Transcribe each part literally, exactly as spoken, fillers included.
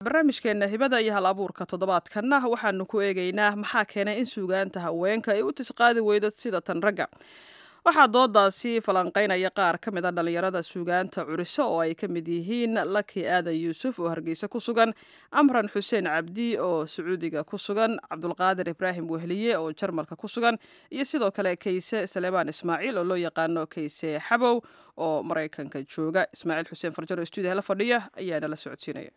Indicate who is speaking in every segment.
Speaker 1: barnaamijkeena hibada iyo hal abuurka toddobaadkanna waxaanu ku eegaynaa maxaa keenay in suugaanta haweenka ay u tisqaadi weydo sida tan ragga. waxaa doodaasi falanqaynaya qaar ka mid a dhallinyarada suugaanta curiso oo ay ka mid yihiin laki aadan yuusuf oo hargeysa ku sugan, amran xuseen cabdi oo sacuudiga ku sugan, cabdulqaadir ibraahim wehliye oo jarmalka ku sugan, iyo sidoo kale kayse saleebaan ismaaciil oo loo yaqaano kayse xabow oo maraykanka jooga. ismaaciil xuseen farjaro stuudiyaha la fadhiya ayaana la socodsiinaya.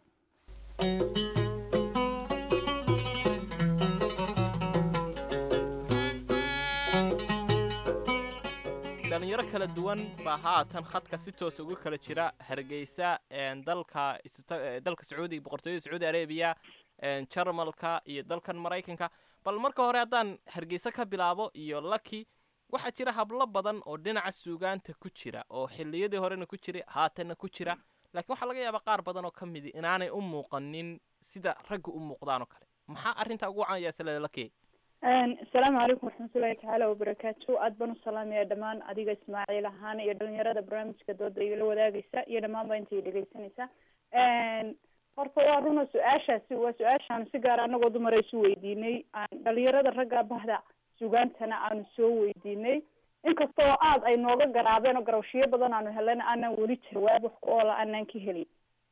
Speaker 2: dhalinyaro kala duwan baa haatan khadka si toos ugu kala jira hargeysa, dalka dalka sacuudiga, boqortooyada sacuudi arabiya, jarmalka iyo dalkan maraykanka. bal marka hore haddaan hargeysa ka bilaabo iyo laki, waxaa jira hablo badan oo dhinaca suugaanta ku jira oo xilliyadii horena ku jiray haatanna ku jira, laakiin waxaa laga yaabaa qaar badan oo ka midi inaanay u muuqanin sida ragga u muuqdaan oo kale. maxaa arrintaa ugu caayaa salada laki?
Speaker 3: asalaamu calaykum waraxmatullahi tacaala wabarakaatu. aad baan u salaamaya dhammaan adiga ismaaciil ahaan iyo dhalinyarada barnaamijka dooda igala wadaagaysa iyo dhammaanba intay dhegeysanaysa. horta waa runa su-aashaasi waa su-aashaan si gaar anagoo dumar isu weydiinay, dhalinyarada ragga bahda suugaantana aanu soo weydiinay, inkasta oo aada ay nooga garaabeen oo garawshiyo badan aanu helen aanan weli jawaab wax ku oola aanan ka helin.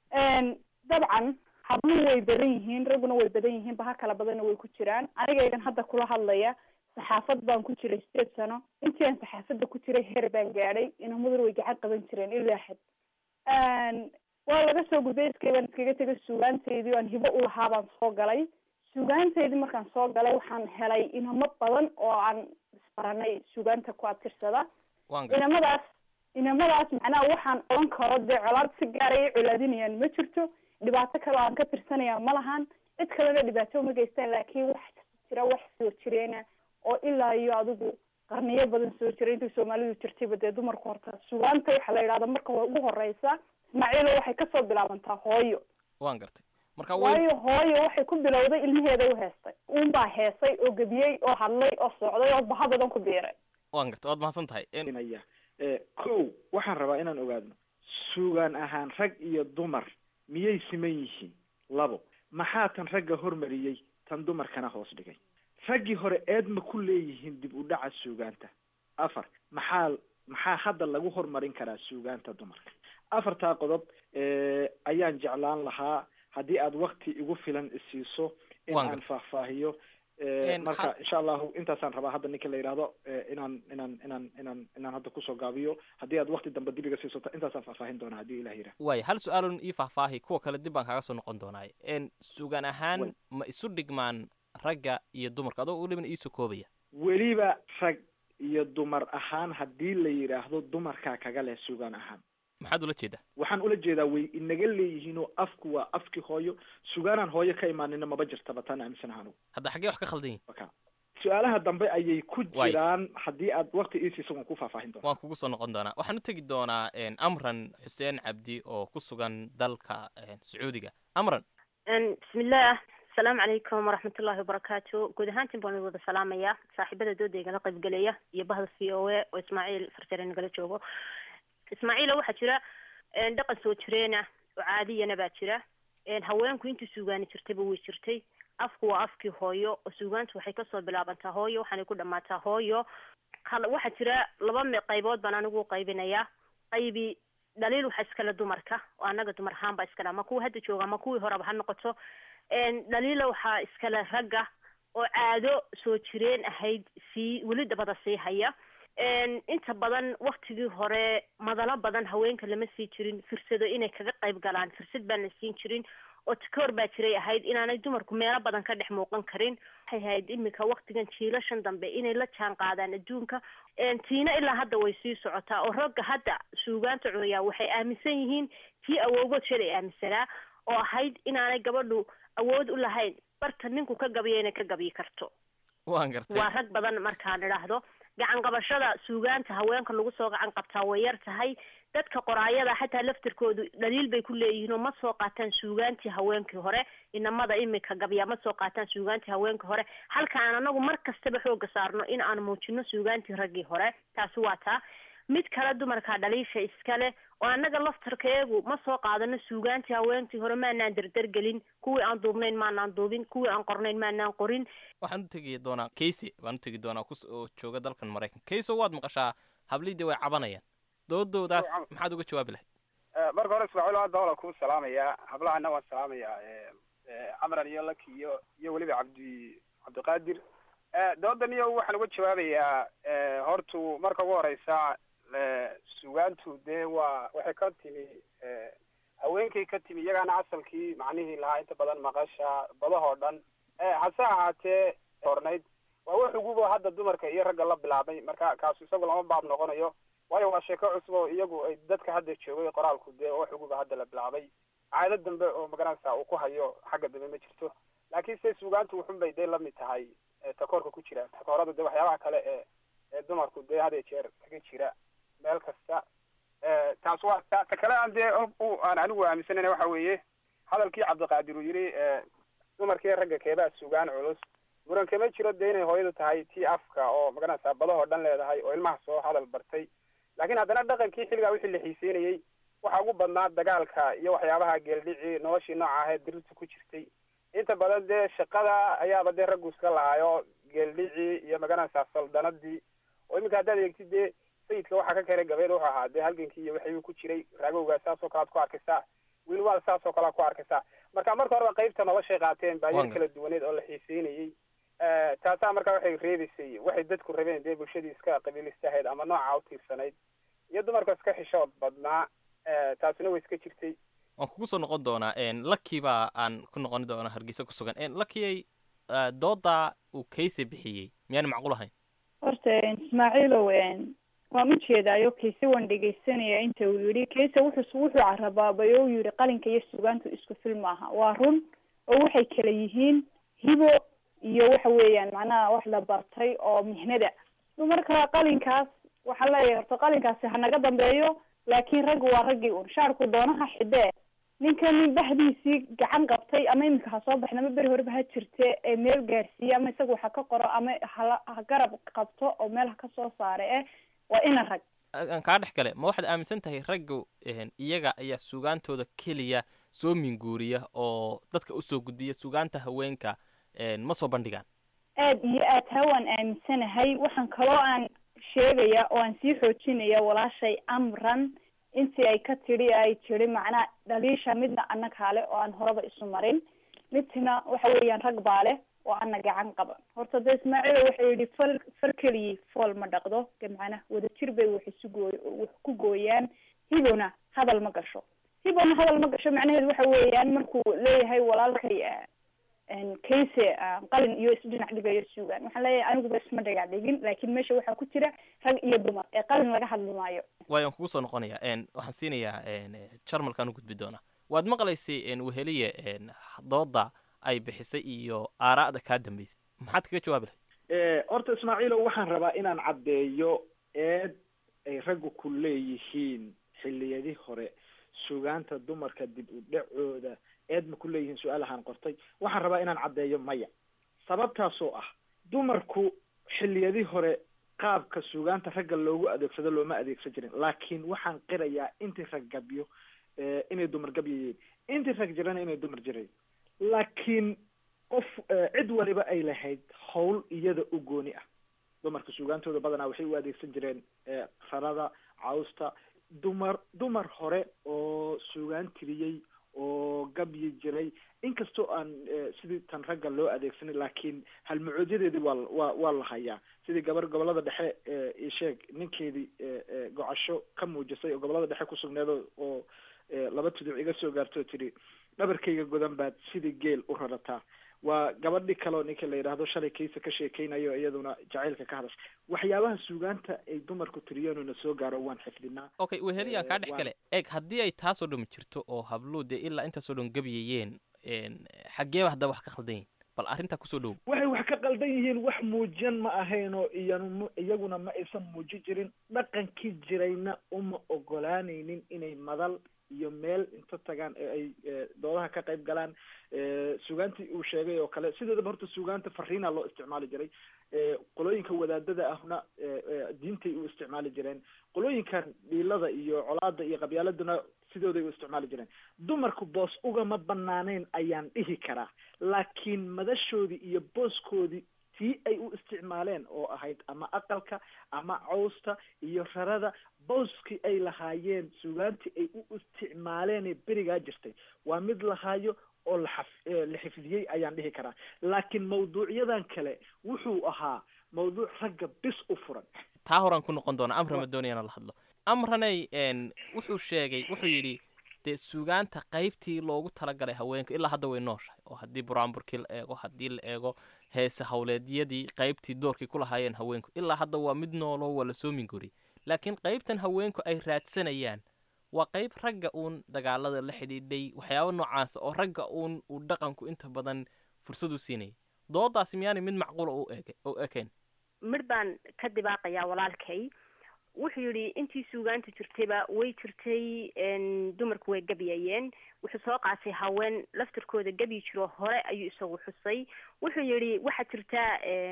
Speaker 3: dabcan habluhu way badan yihiin, ragguna way badan yihiin, baha kala badanna way ku jiraan. anigaygan hadda kula hadlaya saxaafad baan ku jiray sideed sano. intii aan saxaafadda ku jiray heer baan gaadhay, inamadar way gacan qaban jireen ilaa xad. waa laga soo gudbay, iskayban iskaga tegay suugaantaydii aan hibo u lahaa baan soo galay. suugaantaydii markaan soo galay waxaan helay inamo badan oo aan isbaranay suugaanta ku abtirsada. inamadaas inamadaas macnaha waxaan oran karo dee colaad si gaaraya colaadinayaan ma jirto, dhibaato kale aan ka tirsanaya ma lahan, cid kalena dhibaato ma geystaan, laakiin wax jira wax soo jireena oo ilaa iyo adigu qarniyo badan soo jiray intii soomaalidu jirtayba dee dumarku horta suugaanta waxaa la yidhahda marka ugu horeysa ismaaciilo waxay kasoo bilaabantaa hooyo.
Speaker 2: waan gartay. marka
Speaker 3: waayo hooyo waxay ku bilowday ilmaheeda u heestay, uunbaa heesay oo gebiyey oo hadlay oo socday oo baha badan ku biiray.
Speaker 2: waan gartay, waad mahadsan tahay.
Speaker 4: kow waxaan rabaa inaan ogaadno suugaan ahaan rag iyo dumar miyay siman yihiin? labo, maxaa tan ragga hormariyey tan dumarkana hoos dhigay? raggii hore eed ma ku leeyihiin dib u dhaca suugaanta? afar, maxaa maxaa hadda lagu hormarin karaa suugaanta dumarka? afartaa qodob ayaan jeclaan lahaa haddii aad wakti igu filan isiiso in aan faahfaahiyo. marka insha allahu intaasaan rabaa hadda ninka la yidhaahdo inaan inaan inaan inaan inaan hadda kusoo gaabiyo. haddii aad wakti dambe dib iga siisoto intaasaan faahfaahin doonaa haddii ilah yidhaah.
Speaker 2: waaya, hal su-aalun ii faahfaahi, kuwa kale dib baan kaaga soo noqon doonaaye. suugaan ahaan ma isu dhigmaan ragga iyo dumarka? adoo welibana iisoo koobaya.
Speaker 4: weliba rag iyo dumar ahaan haddii la yidhaahdo dumarkaa kaga leh suugaan ahaan.
Speaker 2: maxaad ula jeedaa?
Speaker 4: waxaan ula jeedaa way inaga leeyihiin oo afku waa afki hooyo, suugaanaan hooyo ka imaanina maba jirtaba, taan aaminsanaha anugu.
Speaker 2: hadda xaggee wax ka khaldan yihin?
Speaker 4: waka su-aalaha dambe ayay ku jiraan. haddii aad wakti iisiisa waan ku faahfaahin doonaa.
Speaker 2: waan kugu soo noqon doonaa. waxaan u tegi doonaa amran xuseen cabdi oo ku sugan dalka sacuudiga. amran.
Speaker 5: bismillaah, asalaamu calaykum waraxmatullahi wabarakaatu. guud ahaantiin baan wada salaamaya saaxiibada dooda igala qaybgelaya iyo bahda v o a oo ismaaciil farjare nagala joogo. ismaaciilo waxaa jira dhaqan soo jireena oo caadiyana baa jira. haweenku intii suugaani jirtayba way jirtay. afku waa afkii hooyo oo suugaantu waxay kasoo bilaabantaa hooyo waxaanay ku dhammaataa hooyo. waxaa jira laba qaybood baan anigu qaybinayaa. qaybi dhaliil waxa iskale dumarka oo annaga dumar ahaan baa iskale, ama kuwa hadda jooga ama kuwii horeba ha noqoto. dhaliila waxaa iskale ragga oo caado soo jireen ahayd sii weli dabada sii haya. inta badan waktigii hore madalo badan haweenka lama sii jirin, fursado inay kaga qayb galaan fursad baan la siin jirin, oo takoor baa jiray ahayd inaanay dumarku meelo badan ka dhex muuqan karin. waxay ahayd imika waktigan jiilashan dambe inay la jaan qaadaan adduunka. tiina ilaa hadda way sii socotaa oo ragga hadda suugaanta cunaya waxay aaminsan yihiin tii awoogood shalay aaminsanaa oo ahayd inaanay gabadhu awood u lahayn barta ninku ka gabiya inay ka gabiyi karto.
Speaker 2: waan gartay.
Speaker 5: waa rag badan markaan idhaahdo gacan qabashada suugaanta haweenka lagu soo gacan qabtaa way yar tahay. dadka qoraayada xataa laftirkoodu dhaliil bay ku leeyihiin oo ma soo qaataan suugaantii haweenkii hore. inamada imika gabya ma soo qaataan suugaantii haweenkii hore, halka aan anagu mar kastaba xooga saarno in aan muujino suugaantii raggii hore. taasi waa taa. mid kale dumarka dhaliisha iskale oo annaga laftarkeegu ma soo qaadano suugaantii haweentii hore maanaan derdergelin kuwii aan duubnayn maanaan duubin kuwii aan qornayn maanaan qorin.
Speaker 2: waxaan u tegi doonaa Casey baan u tegi doonaa ku jooga dalkan Mareykanka. Casey waad maqashaa hablidii way cabanayaan doodoodaas maxaad uga jawaabi lahayd?
Speaker 6: marka hore Ismaaciil waa dawla ku salaamaya hablahana waan salaamaya Amran iyo Laki iyo iyo waliba Cabdi Cabdiqaadir doodan iyo waxaan uga jawaabayaa hortu marka ugu horeysa suugaantu dee waa waxay ka timi haweenkay ka timi iyagana asalkii macnihii lahaa inta badan maqasha badahoo dhan hase ahaatee hornayd waa wax uguba hadda dumarka iyo ragga la bilaabay marka kaasu isagu lama baab noqonayo waayo waa sheeko cusub oo iyagu ay dadka hadda joogay qoraalku dee wax uguba hadda la bilaabay caado dambe oo magaranaysa uu ku hayo xagga dambe ma jirto laakiin se suugaantu wuxun bay dee lamid tahay takoorka ku jira takoorada dee waxyaabaha kale ee ee dumarku dee had iyo jeer kaga jira meel kasta taas waa ta kale aan dee aan anigu aaminsanayna waxa weeye hadalkii Cabdiqaadir uu yiri dumarkii ragga keebaa suugaan culus muran kama jiro dee inay hooyadu tahay tii afka oo magaranaysa badahoo dhan leedahay oo ilmaha soo hadal bartay laakiin haddana dhaqankii xilligaa wixii la xiiseynayay waxaa ugu badnaa dagaalka iyo waxyaabaha geeldhici noloshii nooca ahayd dirirta ku jirtay inta badan dee shaqada ayaaba dee raggu iska lahaayo geeldhici iyo magaranaysaa saldanadii oo iminka haddaad eegtid dee sayidka waxaa ka keenay gabeed wuxuu ahaa dee halgankii iyo wixii ku jiray raagowgaa saasoo kalead ku arkaysaa wiilwaal saasoo kalea ku arkaysaa marka marka horeba qaybta noloshay qaateen baayar kala duwaneed oo la xiiseynayay taasaa marka waxay reebaysay waxay dadku rabeen dee bulshadii iska qabiilistahayd ama nooca u tiirsanayd iyo dumarka iska xishood badnaa taasina way iska jirtay.
Speaker 2: waan kugu soo noqon doonaa Lucky baa aan ku noqon doonaa Hargeysa ku sugan Lucky dooda uu Casey bixiyay miyaan macquul ahayn?
Speaker 3: horta Ismaaciilow waan u jeedaayo Casey waan dhegeysanaya inta uu yiri Casey wuxuu wuxuu carabaabay oo yiri qalinka iyo suugaantu isku fil maaha waa run oo waxay kala yihiin hibo iyo waxa weeyaan macnaha wax la bartay oo mihnada marka qalinkaas waxa la yeerto qalinkaasi hanaga dambeeyo laakiin rag waa ragii uu shaarku doonaha xidee ninkan bahdiisi gacan qabtay ama imika ha soo baxna ma bari hore ba jirtay ee meel gaarsiiya ama isagu waxa ka qoro ama ha garab qabto oo meel ka soo saaray ee waa ina rag
Speaker 2: aan ka dhex gale ma waxaad aaminsan tahay raggu iyaga ayaa suugaantooda kaliya soo minguuriya oo dadka u soo gudbiya suugaanta haweenka ma soo bandhigaan?
Speaker 3: aad iyo aad hawaan aaminsanahay waxaan kaloo aan sheegaya oo aan sii xoojinaya walaashay Amran intii ay ka tiri ay tiri macna dhaliisha midna annaga kale oo aan horaba isu marin midna waxa weeyaan rag baale oo aan gacan qaban horta dee Ismaaciil waxa yiri fal fal kaliya fool ma dhaqdo macna wada jir bay wax isu gooy wax ku gooyaan hibona hadal ma gasho hibona hadal ma gasho macnaheedu waxa weeyaan markuu leeyahay walaalkay ان كيسه qalin iyo isku dhinac dhigayo suugan waxa leeyahay anigu bas ma dhaga dhigin laakiin meesha waxa ku jira rag iyo dumar ee qalin laga hadlaayo
Speaker 2: waan kugu soo noqonaya een waxaan siinayaa een jarmalkan u gudbi doona waad maqlaysay een weheliye een dooda ay bixisay iyo aaraada ka dambeysay maxaad kaga jawaabi lahayd?
Speaker 4: ee horta Ismaaciil waxaan rabaa inaan cadeeyo ee ay raggu ku leeyihiin xilliyadii hore suugaanta dumarka dib u dhacooda eed ma ku leeyihiin su'aalahan qortay waxaan rabaa inaan cadeeyo maya sababtaas oo ah dumarku xilliyadii hore qaabka suugaanta ragga loogu adeegsado looma adeegsan jirin laakiin waxaan qirayaa intii rag gabyo ee inay dumar gabyeen intii rag jirana inay dumar jireen laakiin qof cid waliba ay lahayd hawl iyada u gooni ah dumarka suugaantooda badanaa waxay u adeegsan jireen farada cawsta dumar dumar hore oo suugaan tiriyay oo gabyi jiray inkastoo aan sidii tan ragga loo adeegsanay laakiin hal mucoodadeedii waa waa waa la hayaa sidii gabar gobolada dhexe ee sheeg ninkeedii gocasho ka muujisay oo gobolada dhexe ku sugneed oo laba tuduc iga soo gaartoo tiri dhabarkayga godan baad sidii geel u rarataa waa gabadhi kale ninka la yiraahdo shalay Casey ka sheekeynayo iyaduna jacaylka ka hadashay waxyaabaha suugaanta ay dumarku tiriyeen soo gaaro waan xifdinaa.
Speaker 2: Okay weheliya ka dhex kale eeg hadii ay taas oo dhum jirto oo habluude ilaa inta soo dhan gabiyeen een xageeba hadda wax ka khaldan bal arinta ku soo dhow
Speaker 4: waxay wax ka qaldan yihiin wax muujiyan ma ahayn iyanu iyaguna ma aysan muuji jirin dhaqankii jirayna uma ogolaanaynin inay madal iyo meel inta tagaan ee ay doodaha ka qayb galaan. suugaantii uu sheegay oo kale sideedaba horta suugaanta fariina loo isticmaali jiray, qolooyinka wadaadada ahna diintay u isticmaali jireen, qolooyinkan dhiilada iyo colaada iyo qabyaaladuna sidooday u isticmaali jireen. dumarku boos ugama banaanayn ayaan dhihi karaa, laakiin madashoodii iyo booskoodii tii ay u isticmaaleen oo ahayd ama aqalka ama cawsta iyo rarada, booskii ay lahaayeen suugaantii ay u isticmaaleen ee berigaa jirtay waa mid lahaayo oo laxaf la xifdiyey ayaan dhihi karaa. laakiin mawduucyadan kale wuxuu ahaa mawduuc ragga bis u furan.
Speaker 2: taa horaan ku noqon doona amra ma doonayana la hadlo. amranay wuxuu sheegay wuxuu yidhi dee suugaanta qaybtii loogu talagalay haweenka ilaa hadda way nooshahay, oo haddii buraanburkii la eego, haddii la eego heese hawleedyadii qaybtii doorkii ku lahaayeen haweenku ilaa hadda waa mid nooloo waa la soo mingori. laakiin qaybtan haweenku ay raadsanayaan waa qayb ragga uun dagaalada la xidhiidhay, waxyaaba noocaasa oo ragga uun uu dhaqanku inta badan fursad u siinayay. doodaasi miyaanay mid macquula u ekeen?
Speaker 5: midh baan ka dibaaqayaa walaalkay. wuxuu yidhi intii suugaanta jirtayba way jirtay, dumarku way gabyayeen. wuxuu soo qaatay haween laftarkooda gebyi jiro hore ayuu isagu xusay. wuxuu yidhi waxaa jirtaa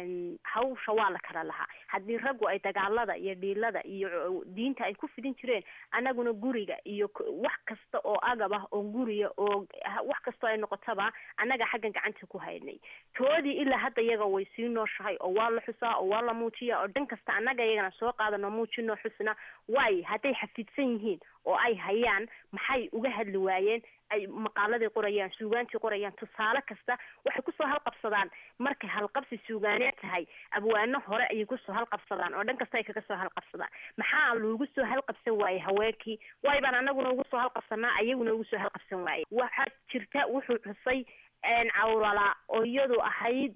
Speaker 5: hawsha waa la kala lahaa. haddii raggu ay dagaalada iyo dhiilada iyo diinta ay ku fidin jireen, annaguna guriga iyo wax kasta oo agab ah oo guriga oo wax kastoo ay noqotaba annaga xaggan gacanta ku haynay. toodii ilaa hadda iyaga way sii nooshahay oo waa la xusaa oo waa la muujiya oo dhan kasta annaga iyagana soo qaadano muujino xusna. waayo hadday xafidsan yihiin oo ay hayaan maxay uga hadli waayeen? ay maqaaladii qorayaan, suugaantii qorayaan, tusaale kasta waxay kusoo halqabsadaan. markay halqabsi suugaaneed tahay abwaano hore ayay kusoo halqabsadaan oo dhan kasta ay kaga soo halqabsadaan. maxaa loogu soo halqabsan waaye haweenkii? waay baan anaguna ugu soo halqabsanaa, ayaguna ugu soo halqabsan waaye. waxaa jirta wuxuu xusay cawrala oo iyadu ahayd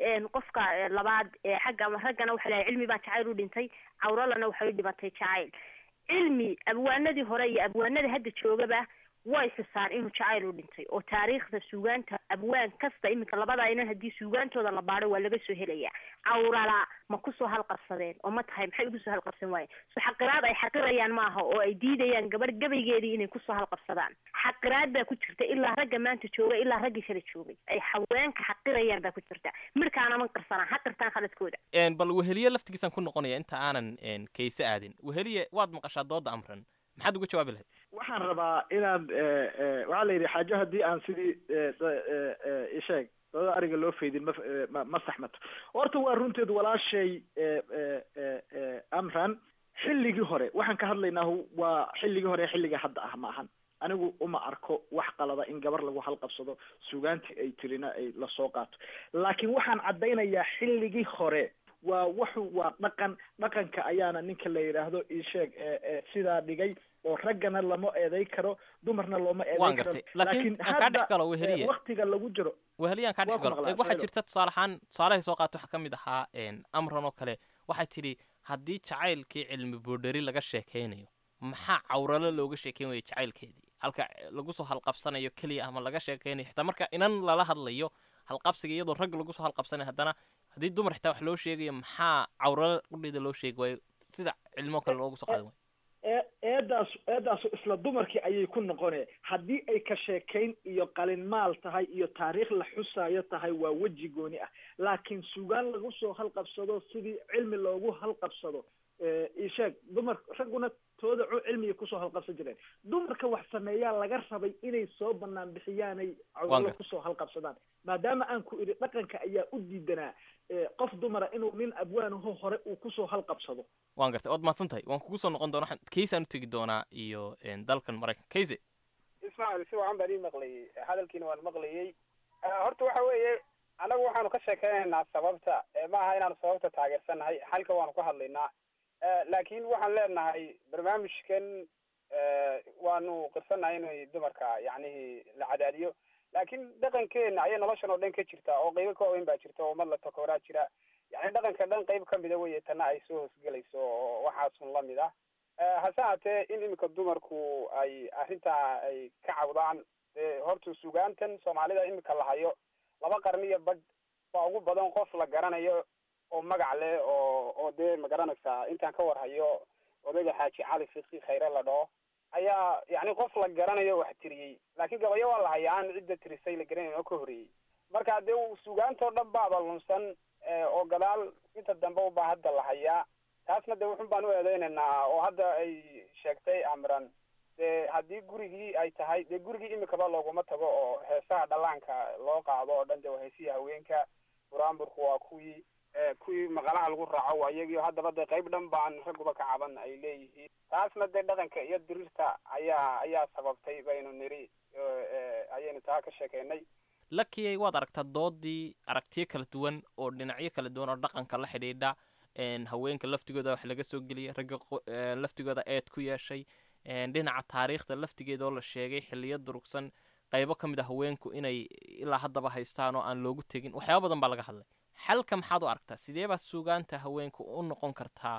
Speaker 5: qofka labaad xagga raggana waxa lahay cilmi baa jacayl u dhintay, cawralana waxay u dhimatay jacayl. cilmi abwaanadii hore iyo abwaanada hadda joogaba way xusaan inuu jacayl u dhintay, oo taariikhda suugaanta abwaan kasta iminka labada inan haddii suugaantooda la baadho waa laga soo helaya. cawrala ma kusoo halqabsadeen oo ma tahay maxay ugu soo halqabsan waayeen? so xaqiraad ay xaqirayaan maaha oo ay diidayaan gabadh gabaygeedii inay kusoo halqabsadaan. xaqiraad baa ku jirta ilaa ragga maanta jooga ilaa raggii shala joogay ay haweenka xaqirayaan baa ku jirta. midhkaana ma qarsanaan, ha qirtaan khaladkooda.
Speaker 2: bal weheliye laftigiisaan ku noqonaya inta aanan kayse aadin. weheliye waad maqashaa dooda amran, maxaad uga jawaabi lahayd?
Speaker 4: waxaan rabaa inaan waxaa la yidhi xaajo haddii aan sidii isheeg dooda ariga loo faydin ma ma saxmato. horta waa runteed walaashay amran. xilligii hore waxaan ka hadlaynaa waa xilligii hore xilliga hadda ah ma ahan. anigu uma arko wax qalada in gabar lagu halqabsado suugaantii ay tirina ay lasoo qaato. laakiin waxaan caddaynayaa xilligii hore waa wuxu waa dhaqan. dhaqanka ayaana ninka la yidhaahdo isheeg sidaa dhigay, oo raggana lama eeday karo, dumarna looma eeday karo.
Speaker 2: laakiin kaa dhex galo weheliye
Speaker 4: waqtiga lagu jiro
Speaker 2: weheliyaan kaa dhex galo waxaa jirta tusaale ahaan tusaalahay soo qaato waxaa ka mid ahaa amran oo kale. waxay tidhi haddii jacaylkii cilmi boodheri laga sheekaynayo maxaa cawralo looga sheekayn wayo jacaylkeedii, halka lagu soo halqabsanayo keliya ama laga sheekaynayo xitaa marka inan lala hadlayo halqabsiga iyadoo rag lagu soo halqabsanayo haddana haddii dumar xitaa wax loo sheegayo maxaa cawralo udhida loo sheegi waayo sida cilmoo kale loogu soo qaadan waayo?
Speaker 4: eedaas eedaasu isla dumarkii ayay ku noqonee. haddii ay ka sheekayn iyo qalin maal tahay iyo taariikh la xusaayo tahay waa weji gooni ah. laakiin suugaan lagu soo halqabsado sidii cilmi loogu halqabsado isheeg dumar ragguna tooda cilmiga kusoo halqabsan jireen. dumarka wax sameeyaa laga rabay inay soo banaan bixiyaanay cawralo kusoo halqabsadaan. maadaama aan ku idhi dhaqanka ayaa u diidanaa qof dumara inuu nin abwaanaho hore uu kusoo halqabsado.
Speaker 2: waan gartay waad mahadsan tahay. waan kugu soo noqon doona waxaan kaysaan u tegi doonaa iyo dalkan maraykanka. kayse
Speaker 6: ismaciil si wacan baan ii maqlayay, hadalkiina waan maqlayay. horta waxa weeye annagu waxaanu ka sheekeynaynaa sababta, ma aha inaanu sababta taageersanahay, xalka waanu ka hadlaynaa. laakiin waxaan leenahay barnaamijkan waanu qirsanahay inay dumarka yacnihi la cadaadiyo, laakiin dhaqankeena ayay noloshan oo dhan ka jirta oo qaybo ka weyn baa jirta oo ummad la takooraa jira. yani dhaqanka dhan qayb ka mida weye tana ay soo hoosgelayso oo waxaasun lamid ah. hase haatee in iminka dumarku ay arrintaa ay ka cawdaan, horta suugaantan soomaalida iminka la hayo laba qarni iyo badh waa ugu badan qof la garanayo oo magac leh oo oo dee ma garanaysaa intaan ka war hayo odayga xaaji cali fiqi khayre la dhaho ayaa yani qof la garanayo wax tiriyey laakiin gabayo waa la hayaa aan cidda tirisay la garanayn oo ka horreeyey marka dee suugaantoo dhan baaba lunsan oo gadaal inta dambe ubaa hadda la hayaa taasna dee wuxun baan u eedeynaynaa oo hadda ay sheegtay amran dee haddii gurigii ay tahay dee gurigii imikaba looguma tago oo heesaha dhallaanka loo qaado oo dhan dee waa heesihii haweenka buraanburku waa kuwii kuwii maqalaha lagu raaco waa iyagii haddaba dee qayb dhan baan ragguba ka caban ay leeyihiin taasna dee dhaqanka iyo dirirta ayaa ayaa sababtay baynu niri ayaynu taa ka sheekeynay
Speaker 2: lakiyay waad aragtaa doodii aragtiyo kala duwan oo dhinacyo kala duwan oo dhaqanka la xidhiidha haweenka laftigooda wax laga soo geliyay ragga laftigooda eed ku yeeshay dhinaca taariikhda laftigeeda oo la sheegay xiliyo durugsan qaybo ka mid a haweenku inay ilaa haddaba haystaan oo aan loogu tegin waxyaaba badan baa laga hadlay xalka maxaad u aragtaa sidee baa suugaanta haweenku u noqon kartaa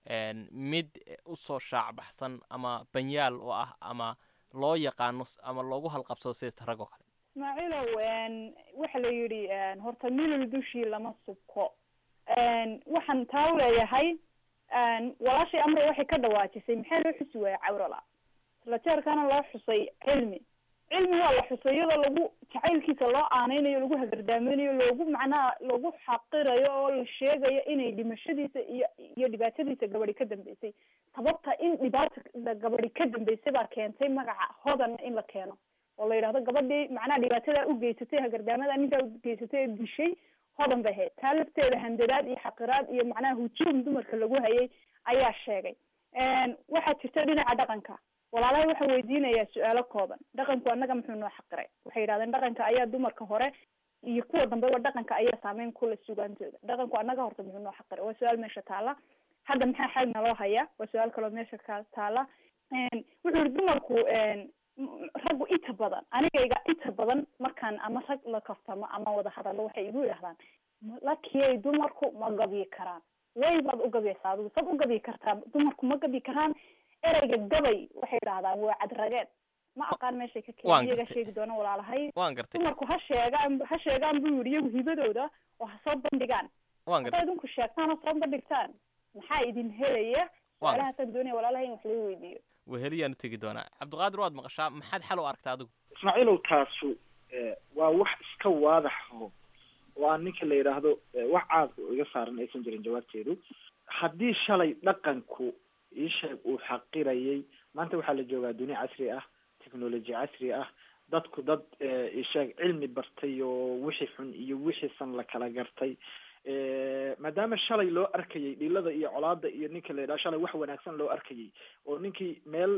Speaker 2: mid usoo shaacbaxsan ama banyaal oo ah ama loo yaqaano ama loogu halqabsado sida rag oo kale
Speaker 3: ismaaciilow waxa la yidhi horta milil dushii lama subko waxaan taa uleeyahay walaashay amre waxay ka dhawaajisay maxaa loo xusi waaya cawrala isla jeerkana loo xusay cilmi cilmi waa la xusay iyadoo lagu jacaylkiisa loo aaneynayo lagu hagardaaminayo loogu macnaha lagu xaqirayo oo la sheegayo inay dhimashadiisa iyo iyo dhibaatadiisa gabadhi ka dambeysay sababta in dhibaata gabadhi ka dambeysay baa keentay magaca hodan in la keeno oo la yidhahdo gabadhii macnaha dhibaatadaa ugeysatay hagardaamada ninkaa ugeysatay ee dishay hodan bay ahayd taa lafteeda handadaad iyo xaqiraad iyo macnaha hujuum dumarka lagu hayay ayaa sheegay waxaa jirta dhinaca dhaqanka walaalahay waxaa weydiinayaa su-aalo kooban dhaqanku annaga muxuu noo xaqiray waxay yidhahdeen dhaqanka ayaa dumarka hore iyo kuwa dambeba dhaqanka ayaa saameyn kula sugaantooda dhaqanku annaga horta muxuu noo xaqiray waa su-aal meesha taala hadda maxaa xal naloo hayaa waa su-aal kaloo meesha ka taala wuxuu yihi dumarku raggu inta badan anigayga inta badan markaan ama rag la kaftamo ama wada hadallo waxay igu yidhahdaan lakiyay dumarku ma gabi karaan way baad u gabaysaa adigu sad u gabi kartaa dumarku ma gabi karaan ereyga gabay waxay idhahdaan waa cadrageed ma aqaan meeshay ka keen iyaga sheegi doona walaalahay dumarku ha sheegaan ha sheegaan buu yidhi iyagu hibadooda oo ha soo bandhigaan hadday idinku sheegtaan oo soo bandhigtaan maxaa idin helaya su-aalahaasaan doonaya walaalahay in wax laga weydiiyo
Speaker 2: weheliyaan u tegi doonaa cabdiqaadir waad maqashaa maxaad xal u aragtaa adigu
Speaker 4: ismaaciilow taasu waa wax iska waadaxo oo aan ninka la yidhaahdo wax caadka iga saaran aysan jirin jawaabteedu haddii shalay dhaqanku isheeg uu xaqirayay maanta waxaa la joogaa duni casri ah technology casri ah dadku dad isheeg cilmi bartay oo wixii xun iyo wixiisan la kala gartay maadaama shalay loo arkayay dhilada iyo colaada iyo ninka la yidhaha shalay wax wanaagsan loo arkayay oo ninkii meel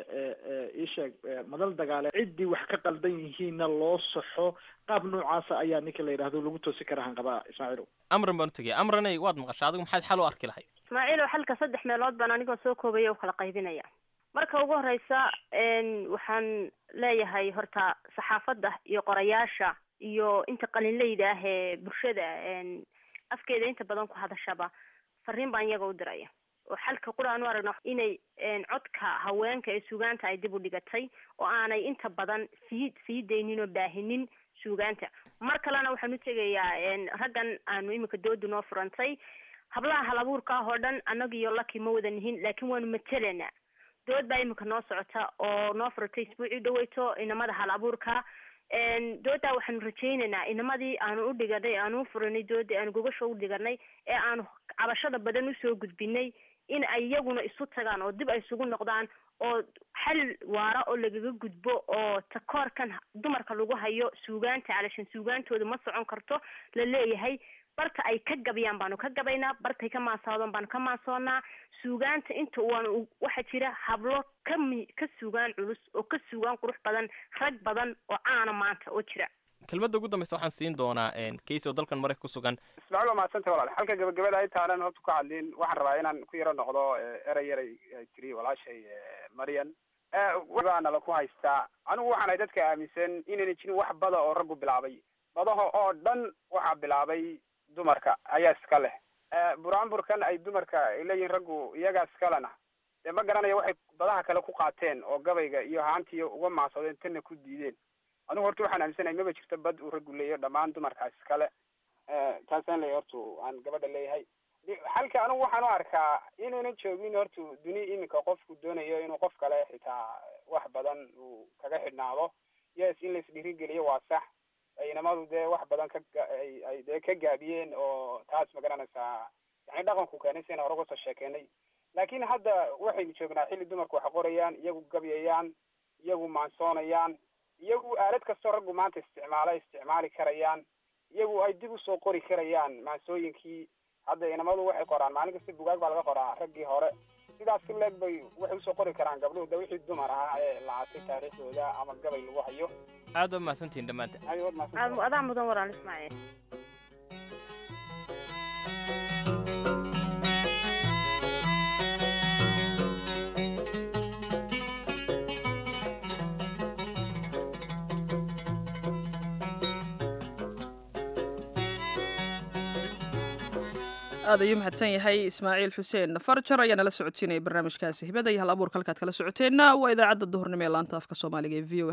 Speaker 4: isheeg madal dagaale ciddii wax ka qaldan yihiinna loo saxo qaab noocaasa ayaa ninka la yidhahdo lagu toosi kara hanqabaa ismaaciilow
Speaker 2: amran baan utagaya amranay waad maqashaa adigu maxaad xal u arki lahay
Speaker 5: ismaaciilow xalka saddex meelood baan anigoo soo koobaya u kala qaybinaya marka ugu horeysa waxaan leeyahay horta saxaafadda iyo qorayaasha iyo inta qalinleyda ah ee bulshada afkeeda inta badan ku hadashaba fariin baan iyaga u diraya oo xalka qura aan u aragno inay codka haweenka ee suugaanta ay dib u dhigatay oo aanay inta badan sii sii daynin oo baahinin suugaanta mar kalena waxaan u tegayaa raggan aanu iminka doodu noo furantay hablaha hal abuurka ah oo dhan annaga iyo laki ma wada nihin laakiin waanu matelana dood baa iminka noo socota oo noo furatay isbuucii dhaweyto inamada hal abuurka doodaa waxaanu rajaynaynaa inamadii aanu u dhiganay aanu u furanay dooda aanu gogasha u dhiganay ee aanu cabashada badan usoo gudbinay in ay iyaguna isu tagaan oo dib ay isugu noqdaan oo xal waara oo lagaga gudbo oo takoorkan dumarka lagu hayo suugaanta calashan suugaantooda ma socon karto la leeyahay barta ay ka gabayaan baanu ka gabaynaa bartay ka maansoodan baanu ka maansoonaa suugaanta inta waanu waxaa jira hablo kami ka suugaan culus oo ka suugaan qurux badan rag badan oo caana maanta oo jira
Speaker 2: kelmadda ugu dambaysa waxaan siin doonaa kaysi oo dalkan marayka ku sugan
Speaker 6: ismaaciil waa mahadsantay walaal halka gabagabada ay taanan horta ku hadlin waxaan rabaa inaan ku yaro noqdo erey yaray tiri walaashay marian waana la ku haystaa anigu waxaan ahay dadka aaminsan inayna jirin wax bada oo raggu bilaabay badaha oo dhan waxaa bilaabay dumarka ayaa iska leh buraanburkan ay dumarka ay leeyihiin raggu iyagaa iskalena dee ma garanayo waxay badaha kale ku qaateen oo gabayga iyo haantii uga maansoodeen tanna ku diideen anigu horta waxaan aaminsanahay maba jirto bad uu raggu leeyahay dhammaan dumarkaas iskale taasaan leeyahay horta aan gabadha leeyahay halka anigu waxaan u arkaa inaynan joogin horta duni iminka qofku doonayo inuu qof kale xitaa wax badan uu kaga xidhnaado yes in la isdhiirigeliyo waa sax inamadu dee wax badan ka ay ay dee ka gaabiyeen oo taas ma garanaysaa yani dhaqanku keenay sina hore uga soo sheekeynay laakiin hadda waxaynu joognaa xilli dumarku wax qorayaan iyagu gabyayaan iyagu maansoonayaan iyagu aalad kastoo raggu maanta isticmaala isticmaali karayaan iyagu ay dib usoo qori karayaan maansooyinkii hadda inamadu waxay qoraan maalin kasta bugaag baa laga qoraa raggii hore sidaas si leeg bay waxay usoo qori karaan gabdhuhu da wixii dumar ahaa ee lacaatay taariikhdooda ama gabay lagu hayo
Speaker 2: aad waa mahadsantihin dhammaanteen
Speaker 6: aad waad mahadsantahay
Speaker 5: adaa mudan walaal ismaaciil
Speaker 1: aad ayuu mahadsan yahay ismaaciil xuseen farjar ayaa nala socodsiinaya barnaamijkaasi hibada iyo hal abuurka halkaad kala socoteenna waa idaacadda duhurnimo ee laanta afka soomaaliga ee v o